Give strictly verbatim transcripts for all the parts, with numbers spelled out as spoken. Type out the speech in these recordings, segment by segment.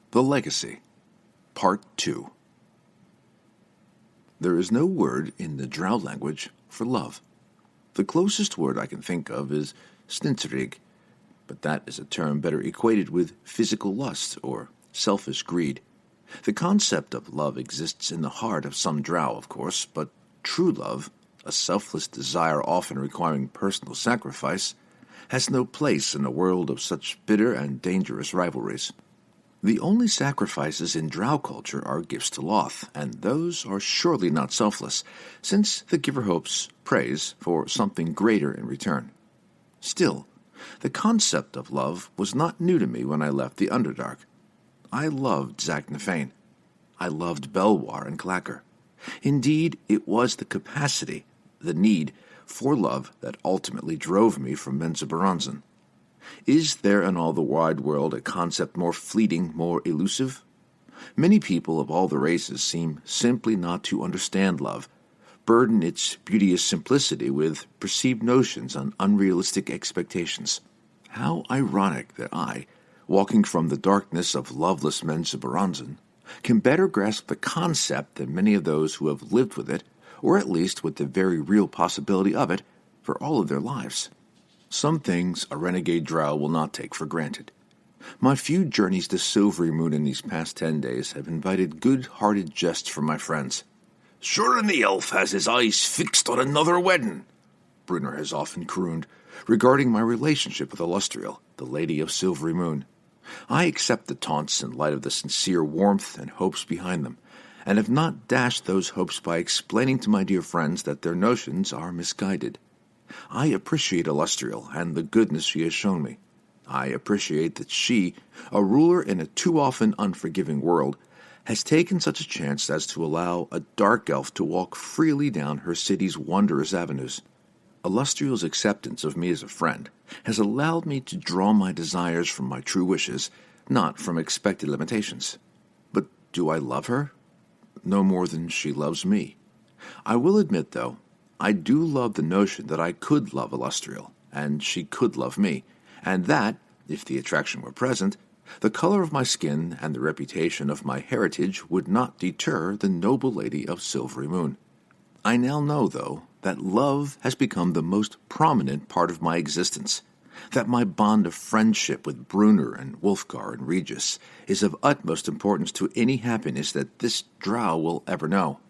The Legacy, Part two. There is no word in the Drow language for love. The closest word I can think of is stinserig, but that is a term better equated with physical lust or selfish greed. The concept of love exists in the heart of some Drow, of course, but true love, a selfless desire often requiring personal sacrifice, has no place in a world of such bitter and dangerous rivalries. The only sacrifices in Drow culture are gifts to Loth, and those are surely not selfless, since the giver hopes praise for something greater in return. Still, the concept of love was not new to me when I left the Underdark. I loved Zac Nefane. I loved Belwar and Clacker. Indeed, it was the capacity, the need, for love that ultimately drove me from Menzoberranzan. Is there in all the wide world a concept more fleeting, more elusive? Many people of all the races seem simply not to understand love, burden its beauteous simplicity with perceived notions and unrealistic expectations. How ironic that I, walking from the darkness of loveless Menzoberranzan, can better grasp the concept than many of those who have lived with it, or at least with the very real possibility of it, for all of their lives. Some things a renegade Drow will not take for granted. My few journeys to Silverymoon in these past ten days have invited good-hearted jests from my friends. "Sure, and the elf has his eyes fixed on another wedding," Brunner has often crooned, regarding my relationship with Elustriel, the Lady of Silverymoon. I accept the taunts in light of the sincere warmth and hopes behind them, and have not dashed those hopes by explaining to my dear friends that their notions are misguided. I appreciate Elustriel and the goodness she has shown me. I appreciate that she, a ruler in a too often unforgiving world, has taken such a chance as to allow a dark elf to walk freely down her city's wondrous avenues. Elustriel's acceptance of me as a friend has allowed me to draw my desires from my true wishes, not from expected limitations. But do I love her? No more than she loves me. I will admit, though, I do love the notion that I could love Elustriel, and she could love me, and that, if the attraction were present, the color of my skin and the reputation of my heritage would not deter the noble Lady of Silverymoon. I now know, though, that love has become the most prominent part of my existence, that my bond of friendship with Brunner and Wulfgar and Regis is of utmost importance to any happiness that this Drow will ever know.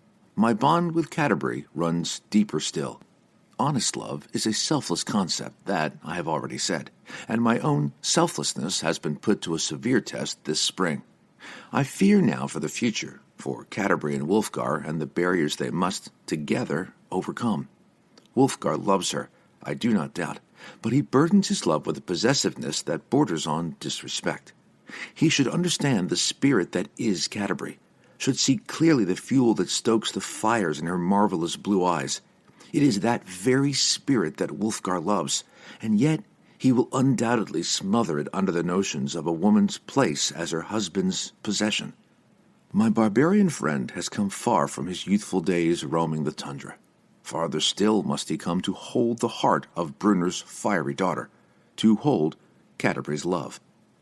My bond with Catti-brie runs deeper still. Honest love is a selfless concept, that I have already said, and my own selflessness has been put to a severe test this spring. I fear now for the future, for Catti-brie and Wulfgar and the barriers they must, together, overcome. Wulfgar loves her, I do not doubt, but he burdens his love with a possessiveness that borders on disrespect. He should understand the spirit that is Catti-brie, should see clearly the fuel that stokes the fires in her marvelous blue eyes. It is that very spirit that Wulfgar loves, and yet he will undoubtedly smother it under the notions of a woman's place as her husband's possession. My barbarian friend has come far from his youthful days roaming the tundra. Farther still must he come to hold the heart of Brunner's fiery daughter, to hold Catti-brie's love.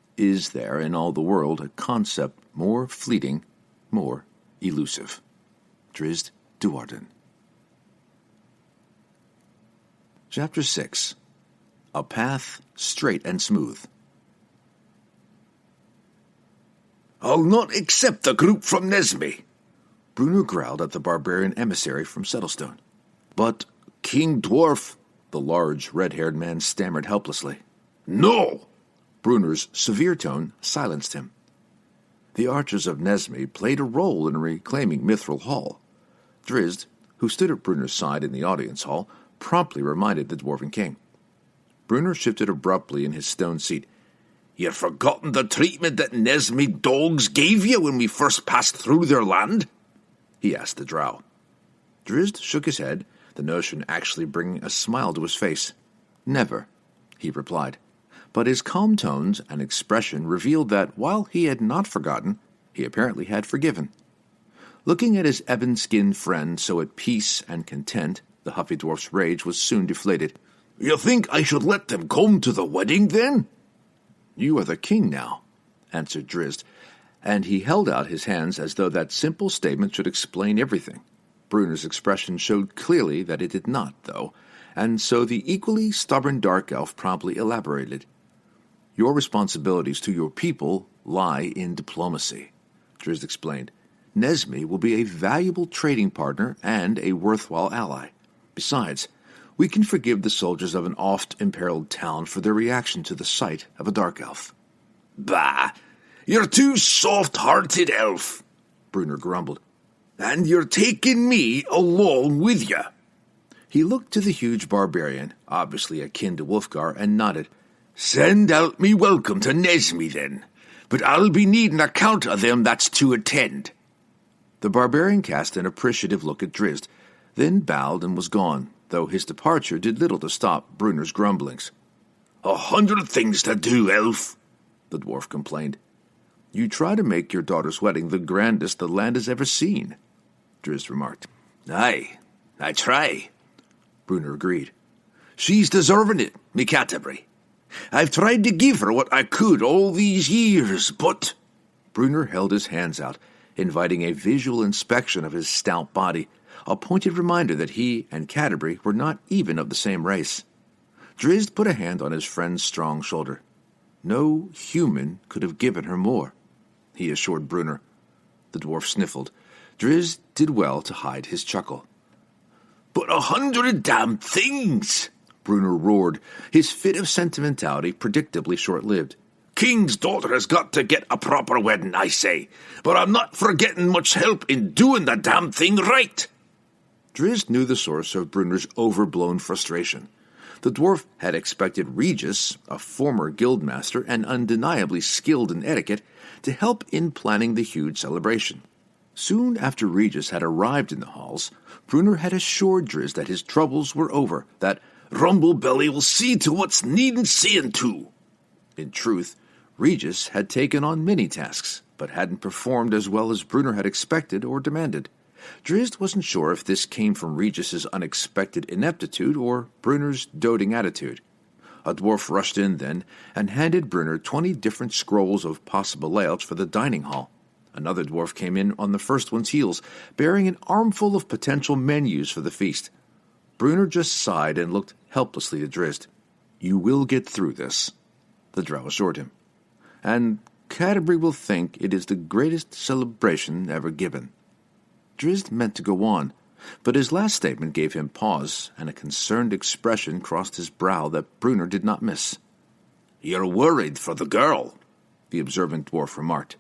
Is there in all the world a concept more fleeting, more elusive? Drizzt Do'Urden. Chapter six. A Path Straight and Smooth. "I'll not accept the group from Nesme," Brunner growled at the barbarian emissary from Settlestone. "But, King Dwarf," the large, red-haired man stammered helplessly. "No!" Brunner's severe tone silenced him. The archers of Nesme played a role in reclaiming Mithril Hall. Drizzt, who stood at Brunner's side in the audience hall, promptly reminded the Dwarven king. Brunner shifted abruptly in his stone seat. "You've forgotten the treatment that Nesme dogs gave you when we first passed through their land?" he asked the Drow. Drizzt shook his head, the notion actually bringing a smile to his face. "Never," he replied. But his calm tones and expression revealed that, while he had not forgotten, he apparently had forgiven. Looking at his ebon-skinned friend so at peace and content, the Huffy Dwarf's rage was soon deflated. "You think I should let them come to the wedding, then?" "You are the king now, answered Drizzt, and he held out his hands as though that simple statement should explain everything. Bruner's expression showed clearly that it did not, though, and so the equally stubborn dark elf promptly elaborated. "Your responsibilities to your people lie in diplomacy," Drizzt explained. "Nesme will be a valuable trading partner and a worthwhile ally. Besides, we can forgive the soldiers of an oft-imperiled town for their reaction to the sight of a dark elf." "Bah! You're too soft-hearted, elf," Bruner grumbled. "And you're taking me along with you." He looked to the huge barbarian, obviously akin to Wulfgar, and nodded. "Send out me welcome to Nesme, then. But I'll be needing a count of them that's to attend." The barbarian cast an appreciative look at Drizzt, then bowed and was gone, though his departure did little to stop Bruner's grumblings. "A hundred things to do, elf," the dwarf complained. "You try to make your daughter's wedding the grandest the land has ever seen," Drizzt remarked. "Aye, I try," Bruner agreed. "She's deserving it, me Canterbury. I've tried to give her what I could all these years, but—" Bruner held his hands out, inviting a visual inspection of his stout body, a pointed reminder that he and Canterbury were not even of the same race. Drizzt put a hand on his friend's strong shoulder. "No human could have given her more," he assured Bruner. The dwarf sniffled. Drizzt did well to hide his chuckle. "But a hundred damn things!" Bruner roared, his fit of sentimentality predictably short-lived. "King's daughter has got to get a proper wedding, I say, but I'm not for getting much help in doing the damn thing right." Drizzt knew the source of Bruner's overblown frustration. The dwarf had expected Regis, a former guildmaster and undeniably skilled in etiquette, to help in planning the huge celebration. Soon after Regis had arrived in the halls, Bruner had assured Drizzt that his troubles were over, that Rumblebelly will see to what's needing seeing to. In truth, Regis had taken on many tasks, but hadn't performed as well as Bruner had expected or demanded. Drizzt wasn't sure if this came from Regis's unexpected ineptitude or Bruner's doting attitude. A dwarf rushed in then and handed Bruner twenty different scrolls of possible layouts for the dining hall. Another dwarf came in on the first one's heels, bearing an armful of potential menus for the feast. Bruner just sighed and looked helplessly at Drizzt. "You will get through this," the drow assured him. "And Canterbury will think it is the greatest celebration ever given." Drizzt meant to go on, but his last statement gave him pause, and a concerned expression crossed his brow that Bruner did not miss. "You're worried for the girl," the observant dwarf remarked.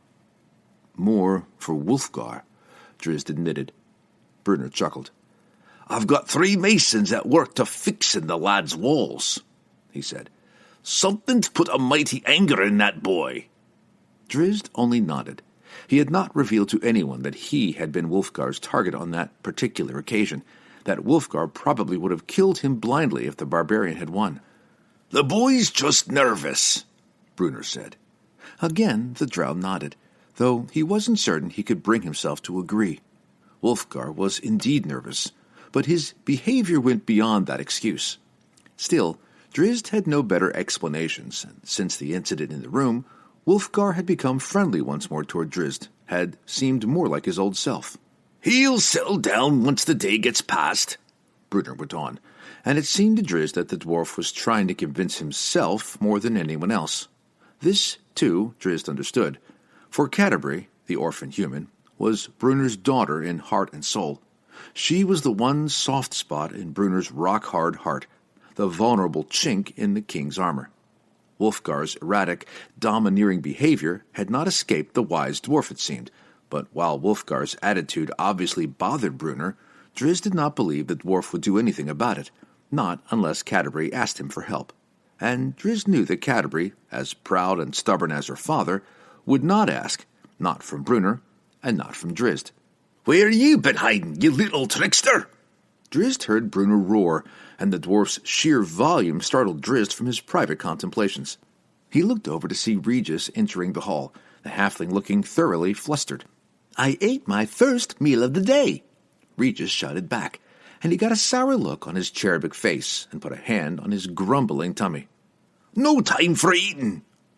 "More for Wulfgar," Drizzt admitted. Bruner chuckled. "I've got three masons at work to fixing the lad's walls," he said. "Something's put a mighty anger in that boy." Drizzt only nodded. He had not revealed to anyone that he had been Wulfgar's target on that particular occasion, that Wulfgar probably would have killed him blindly if the barbarian had won. "The boy's just nervous," Bruner said. Again the drow nodded, though he wasn't certain he could bring himself to agree. Wulfgar was indeed nervous, but his behavior went beyond that excuse. Still, Drizzt had no better explanations, and since the incident in the room, Wulfgar had become friendly once more toward Drizzt, had seemed more like his old self. "He'll settle down once the day gets past," Bruner went on, and it seemed to Drizzt that the dwarf was trying to convince himself more than anyone else. This, too, Drizzt understood, for Canterbury, the orphan human, was Bruner's daughter in heart and soul. She was the one soft spot in Bruner's rock-hard heart, the vulnerable chink in the king's armor. Wulfgar's erratic, domineering behavior had not escaped the wise dwarf, it seemed, but while Wulfgar's attitude obviously bothered Bruner, Drizzt did not believe the dwarf would do anything about it, not unless Canterbury asked him for help. And Drizzt knew that Canterbury, as proud and stubborn as her father, would not ask, not from Bruner, and not from Drizzt. "Where you been hiding, you little trickster?" Drizzt heard Bruner roar, and the dwarf's sheer volume startled Drizzt from his private contemplations. He looked over to see Regis entering the hall, the halfling looking thoroughly flustered. "I ate my first meal of the day," Regis shouted back, and he got a sour look on his cherubic face and put a hand on his grumbling tummy. "No time for eating,"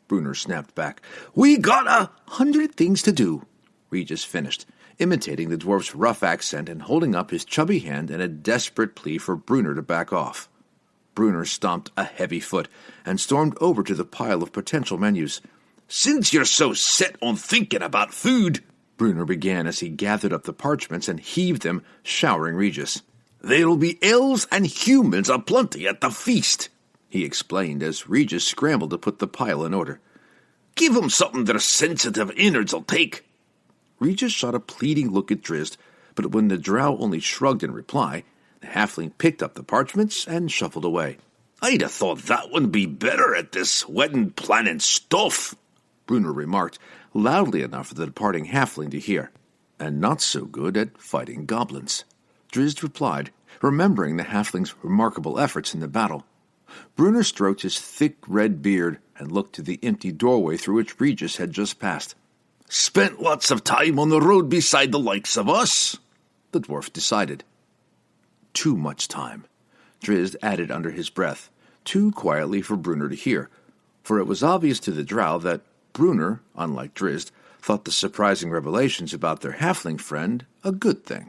Bruner snapped back. "We got a hundred things to do," Regis finished, imitating the dwarf's rough accent and holding up his chubby hand in a desperate plea for Bruner to back off. Bruner stomped a heavy foot and stormed over to the pile of potential menus. "Since you're so set on thinking about food," Bruner began as he gathered up the parchments and heaved them, showering Regis. "There'll be elves and humans aplenty at the feast," he explained as Regis scrambled to put the pile in order. "Give 'em something their sensitive innards'll take." Regis shot a pleading look at Drizzt, but when the drow only shrugged in reply, the halfling picked up the parchments and shuffled away. "I'd have thought that one'd be better at this wedding planning stuff," Bruner remarked, loudly enough for the departing halfling to hear. "And not so good at fighting goblins," Drizzt replied, remembering the halfling's remarkable efforts in the battle. Bruner stroked his thick red beard and looked to the empty doorway through which Regis had just passed. "Spent lots of time on the road beside the likes of us," the dwarf decided. "Too much time," Drizzt added under his breath, too quietly for Bruner to hear, for it was obvious to the drow that Bruner, unlike Drizzt, thought the surprising revelations about their halfling friend a good thing.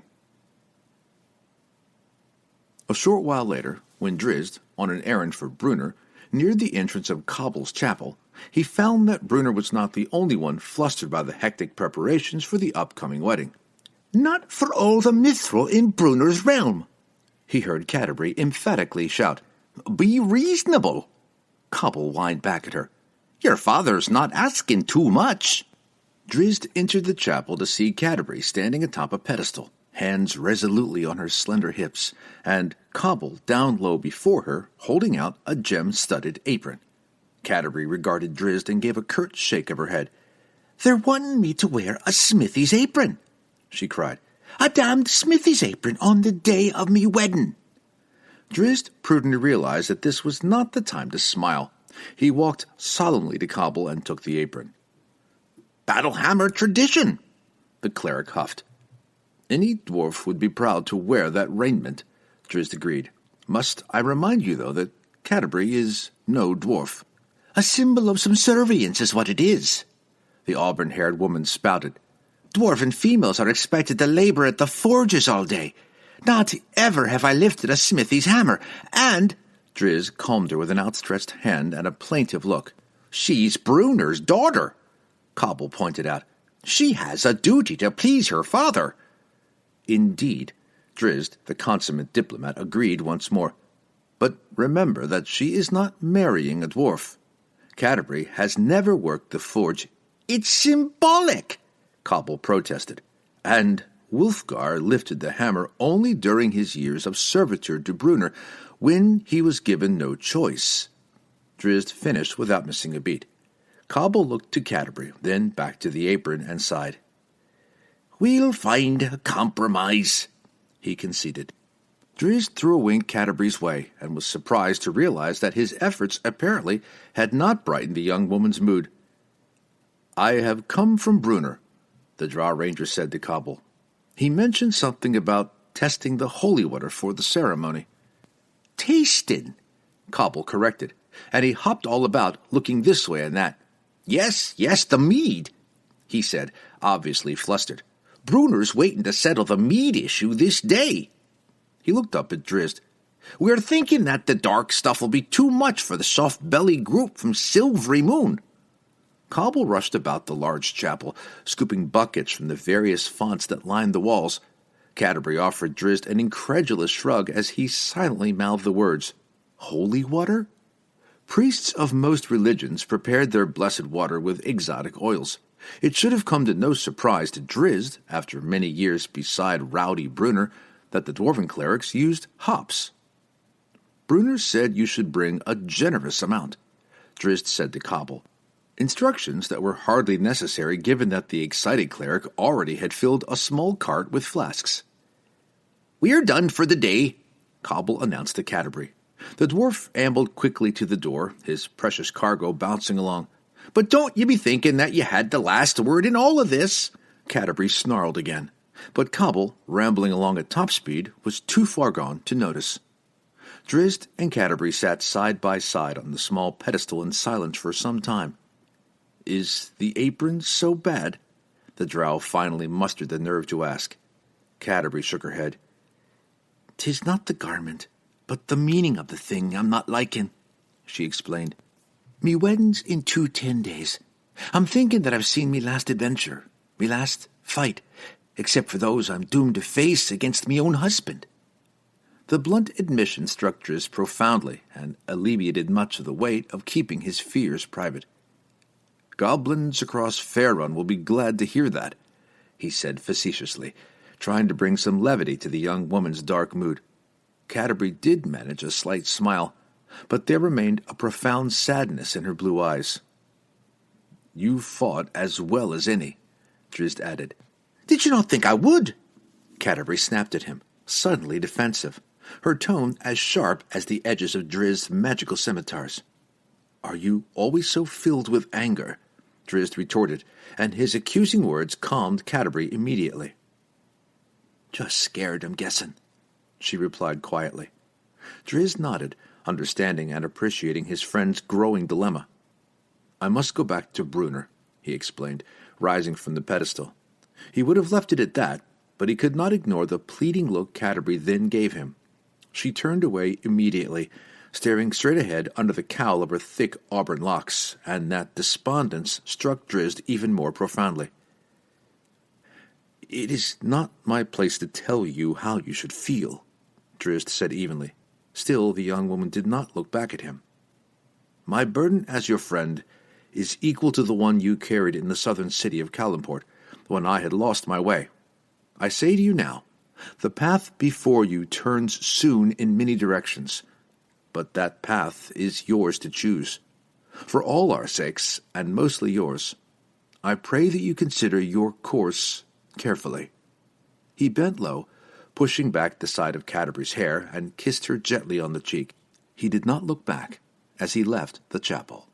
A short while later, when Drizzt, on an errand for Bruner, neared the entrance of Cobble's chapel, he found that Bruner was not the only one flustered by the hectic preparations for the upcoming wedding. "Not for all the mithril in Bruner's realm," he heard Canterbury emphatically shout. "Be reasonable." Cobble whined back at her. "Your father's not asking too much." Drizzt entered the chapel to see Canterbury standing atop a pedestal, hands resolutely on her slender hips, and Cobble down low before her, holding out a gem-studded apron. Canterbury regarded Drizzt and gave a curt shake of her head. "They're wanting me to wear a smithy's apron," she cried. "A damned smithy's apron on the day of me wedding." Drizzt prudently realized that this was not the time to smile. He walked solemnly to Cobble and took the apron. "Battlehammer tradition," the cleric huffed. "Any dwarf would be proud to wear that raiment," Drizzt agreed. "Must I remind you, though, that Canterbury is no dwarf?" "A symbol of subservience is what it is," the auburn-haired woman spouted. "Dwarven females are expected to labor at the forges all day. Not ever have I lifted a smithy's hammer, and—" Drizzt calmed her with an outstretched hand and a plaintive look. "She's Bruner's daughter," Cobble pointed out. "She has a duty to please her father." "Indeed," Drizzt, the consummate diplomat, agreed once more. "But remember that she is not marrying a dwarf. Canterbury has never worked the forge." "It's symbolic," Cobble protested. "And Wulfgar lifted the hammer only during his years of servitude to Bruner, when he was given no choice." Drizzt finished without missing a beat. Cobble looked to Canterbury, then back to the apron, and sighed. "We'll find a compromise," he conceded. Drizzt threw a wink Canterbury's way, and was surprised to realize that his efforts apparently had not brightened the young woman's mood. "I have come from Bruner," the drow ranger said to Cobble. "He mentioned something about testing the holy water for the ceremony." "Tasting," Cobble corrected, and he hopped all about, looking this way and that. "Yes, yes, the mead," he said, obviously flustered. "Bruner's waiting to settle the mead issue this day." He looked up at Drizzt. "We're thinking that the dark stuff will be too much for the soft-bellied group from Silvery Moon." Cobble rushed about the large chapel, scooping buckets from the various fonts that lined the walls. Canterbury offered Drizzt an incredulous shrug as he silently mouthed the words, "Holy water?" Priests of most religions prepared their blessed water with exotic oils. It should have come to no surprise to Drizzt, after many years beside rowdy Bruner, that the dwarven clerics used hops. "Bruner said you should bring a generous amount," Drizzt said to Cobble. Instructions that were hardly necessary given that the excited cleric already had filled a small cart with flasks. "We're done for the day," Cobble announced to Canterbury. The dwarf ambled quickly to the door, his precious cargo bouncing along. "But don't you be thinking that you had the last word in all of this," Canterbury snarled again. But Cobble, rambling along at top speed, was too far gone to notice. Drizzt and Canterbury sat side by side on the small pedestal in silence for some time. Is the apron so bad? The drow finally mustered the nerve to ask. Canterbury shook her head. "'Tis not the garment, but the meaning of the thing I'm not liking," she explained. "Me wedding's in two ten days. I'm thinking that I've seen me last adventure, me last fight, except for those I'm doomed to face against me own husband." The blunt admission struck Driz profoundly and alleviated much of the weight of keeping his fears private. "Goblins across Faerun will be glad to hear that," he said facetiously, trying to bring some levity to the young woman's dark mood. Canterbury did manage a slight smile, but there remained a profound sadness in her blue eyes. "You fought as well as any," Drizzt added. "Did you not think I would?" Canterbury snapped at him, suddenly defensive, her tone as sharp as the edges of Drizzt's magical scimitars. "Are you always so filled with anger?" Drizzt retorted, and his accusing words calmed Canterbury immediately. "Just scared, I'm guessing," she replied quietly. Drizzt nodded, understanding and appreciating his friend's growing dilemma. "I must go back to Bruenor," he explained, rising from the pedestal. He would have left it at that, but he could not ignore the pleading look Canterbury then gave him. She turned away immediately, staring straight ahead under the cowl of her thick auburn locks, and that despondence struck Drizzt even more profoundly. "It is not my place to tell you how you should feel," Drizzt said evenly. Still, the young woman did not look back at him. "My burden as your friend is equal to the one you carried in the southern city of Calimport, when I had lost my way. I say to you now, the path before you turns soon in many directions, but that path is yours to choose. For all our sakes, and mostly yours, I pray that you consider your course carefully." He bent low, pushing back the side of Canterbury's hair, and kissed her gently on the cheek. He did not look back as he left the chapel.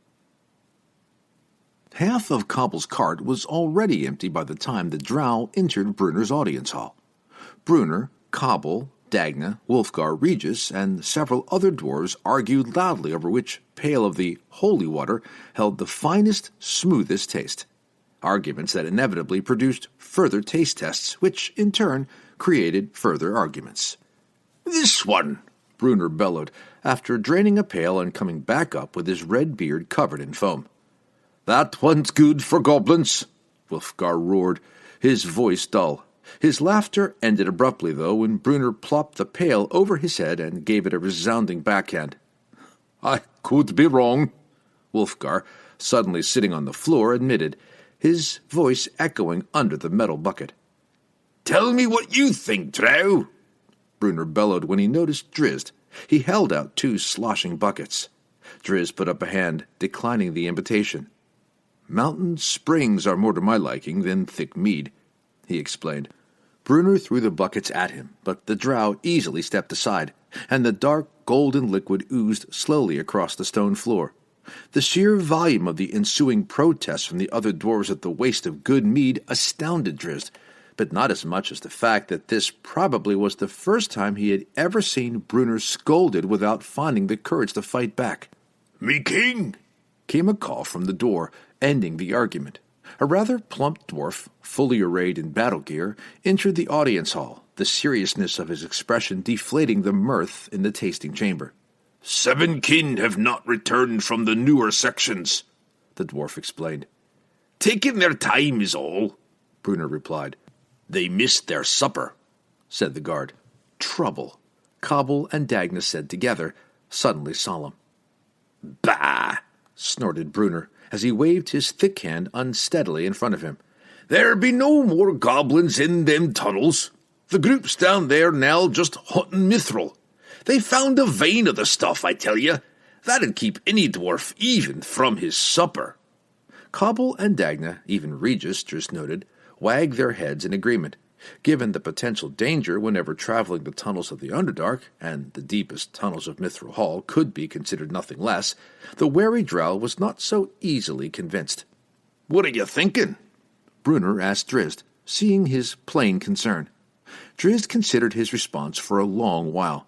Half of Cobble's cart was already empty by the time the drow entered Bruenor's audience hall. Bruenor, Cobble, Dagna, Wulfgar Regis, and several other dwarves argued loudly over which pail of the holy water held the finest, smoothest taste. Arguments that inevitably produced further taste tests, which, in turn, created further arguments. "This one," Bruenor bellowed, after draining a pail and coming back up with his red beard covered in foam. "That one's good for goblins," Wulfgar roared, his voice dull. His laughter ended abruptly, though, when Bruenor plopped the pail over his head and gave it a resounding backhand. "I could be wrong," Wulfgar, suddenly sitting on the floor, admitted, his voice echoing under the metal bucket. "Tell me what you think, drow," Bruenor bellowed when he noticed Drizzt. He held out two sloshing buckets. Drizzt put up a hand, declining the invitation. "Mountain springs are more to my liking than thick mead," he explained. Bruenor threw the buckets at him, but the drow easily stepped aside, and the dark golden liquid oozed slowly across the stone floor. The sheer volume of the ensuing protests from the other dwarves at the waste of good mead astounded Drizzt, but not as much as the fact that this probably was the first time he had ever seen Bruenor scolded without finding the courage to fight back. "Me king!" came a call from the door, ending the argument. A rather plump dwarf, fully arrayed in battle gear, entered the audience hall, the seriousness of his expression deflating the mirth in the tasting chamber. "Seven kin have not returned from the newer sections," the dwarf explained. "Taking their time is all," Bruenor replied. "They missed their supper," said the guard. "Trouble," Cobble and Dagna said together, suddenly solemn. "Bah!" snorted Bruenor, as he waved his thick hand unsteadily in front of him. "There be no more goblins in them tunnels. The group's down there now just hunting mithril. They found a vein of the stuff, I tell you. That'd keep any dwarf even from his supper." Cobble and Dagna, even Regis, Drizzt noted, wagged their heads in agreement. Given the potential danger whenever traveling the tunnels of the Underdark, and the deepest tunnels of Mithril Hall could be considered nothing less, the wary drow was not so easily convinced. "What are you thinking?" Bruenor asked Drizzt, seeing his plain concern. Drizzt considered his response for a long while.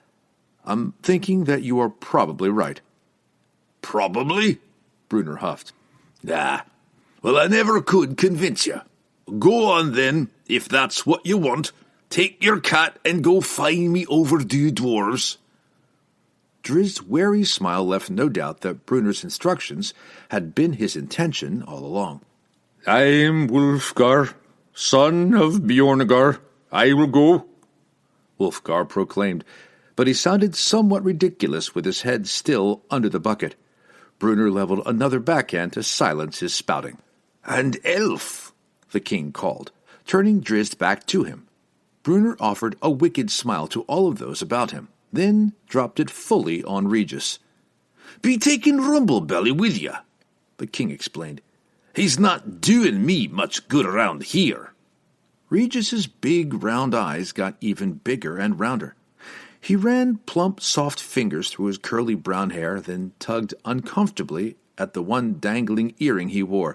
"I'm thinking that you are probably right." "Probably?" Bruenor huffed. Ah, well, I never could convince you. Go on then, if that's what you want. Take your cat and go find me overdue dwarves. Drizzt's wary smile left no doubt that Brunner's instructions had been his intention all along. I am Wulfgar, son of Bjornagar. I will go, Wulfgar proclaimed, but he sounded somewhat ridiculous with his head still under the bucket. Brunner leveled another backhand to silence his spouting. And elf, the king called, turning Drizzt back to him. Brunner offered a wicked smile to all of those about him, then dropped it fully on Regis. Be taking Rumblebelly with you, the king explained. He's not doing me much good around here. Regis's big round eyes got even bigger and rounder. He ran plump, soft fingers through his curly brown hair, then tugged uncomfortably at the one dangling earring he wore.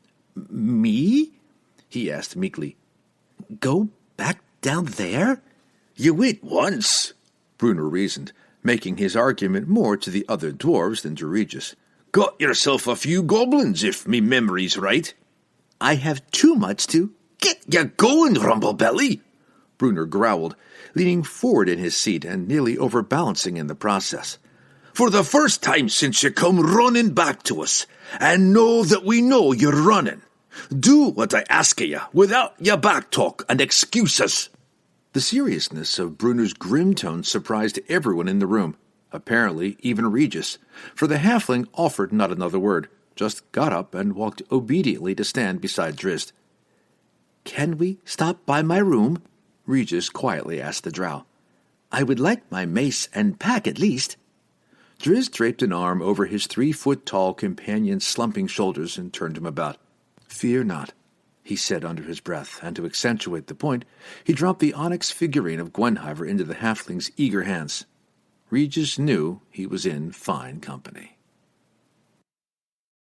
Me? He asked meekly. Go back down there? You went once, Brunner reasoned, making his argument more to the other dwarves than to Regis. Got yourself a few goblins, if me memory's right. I have too much to... Get ya going, Rumblebelly, Brunner growled, leaning forward in his seat and nearly overbalancing in the process. For the first time since you come running back to us, and know that we know you're running. Do what I ask of you, without your back talk and excuses. The seriousness of Brunner's grim tone surprised everyone in the room, apparently even Regis, for the halfling offered not another word, just got up and walked obediently to stand beside Drizzt. Can we stop by my room? Regis quietly asked the drow. I would like my mace and pack at least. Drizzt draped an arm over his three-foot-tall companion's slumping shoulders and turned him about. Fear not, he said under his breath, and to accentuate the point, he dropped the onyx figurine of Gwenhwyvar into the halfling's eager hands. Regis knew he was in fine company.